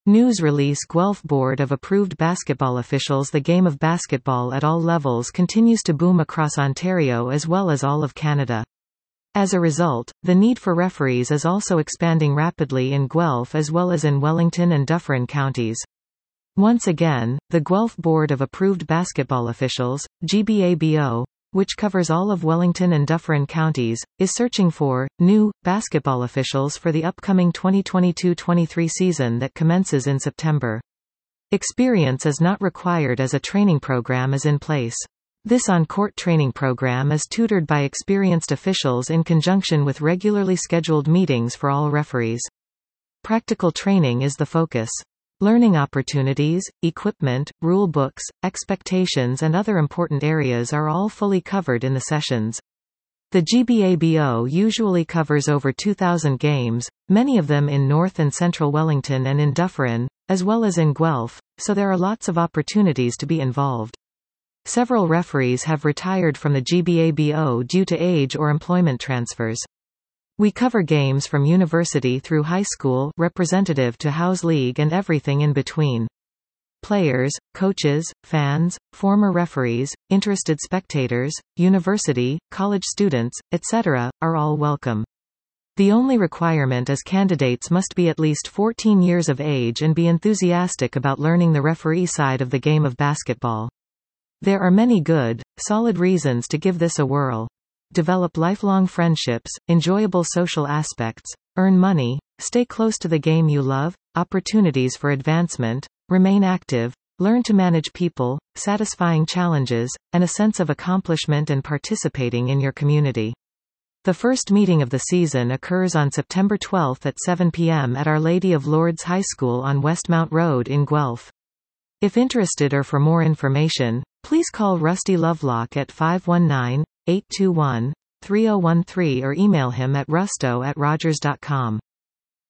News release Guelph Board of Approved Basketball Officials. The game of basketball at all levels continues to boom across Ontario as well as all of Canada. As a result, the need for referees is also expanding rapidly in Guelph as well as in Wellington and Dufferin counties. Once again, the Guelph Board of Approved Basketball Officials, GBABO, which covers all of Wellington and Dufferin counties, is searching for new basketball officials for the upcoming 2022-23 season that commences in September. Experience is not required as a training program is in place. This on-court training program is tutored by experienced officials in conjunction with regularly scheduled meetings for all referees. Practical training is the focus. Learning opportunities, equipment, rule books, expectations and other important areas are all fully covered in the sessions. The GBABO usually covers over 2,000 games, many of them in North and Central Wellington and in Dufferin, as well as in Guelph, so there are lots of opportunities to be involved. Several referees have retired from the GBABO due to age or employment transfers. We cover games from university through high school, representative to house league and everything in between. Players, coaches, fans, former referees, interested spectators, university, college students, etc., are all welcome. The only requirement is candidates must be at least 14 years of age and be enthusiastic about learning the referee side of the game of basketball. There are many good, solid reasons to give this a whirl. Develop lifelong friendships, enjoyable social aspects, earn money, stay close to the game you love, opportunities for advancement, remain active, learn to manage people, satisfying challenges, and a sense of accomplishment and participating in your community. The first meeting of the season occurs on September 12 at 7 p.m. at Our Lady of Lourdes High School on Westmount Road in Guelph. If interested or for more information, please call Rusty Lovelock at 519-821-3013 or email him at rusto@rogers.com.